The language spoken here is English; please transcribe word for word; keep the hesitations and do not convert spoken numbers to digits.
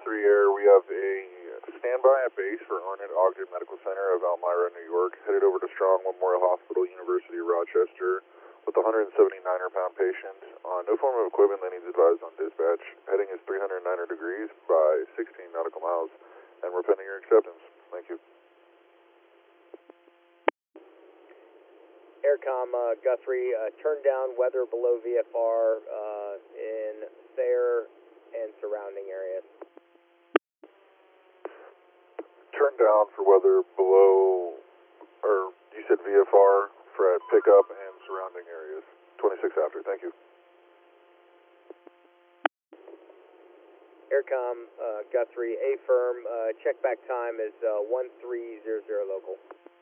three Air, we have a standby at base for Arnett Ogden Medical Center of Elmira, New York, headed over to Strong Memorial Hospital, University of Rochester, with a one hundred seventy-niner pound patient on no form of equipment that needs advised on dispatch. Heading is three hundred niner degrees by sixteen nautical miles, and we're pending your acceptance. Thank you. Aircom, uh, Guthrie, uh, turn down weather below V F R uh, in Thayer and surrounding areas. Turn down for weather below, or you said V F R for at pickup and surrounding areas. twenty-six after, thank you. Aircom, uh, Guthrie, A-firm, uh, check back time is uh, one three zero zero local.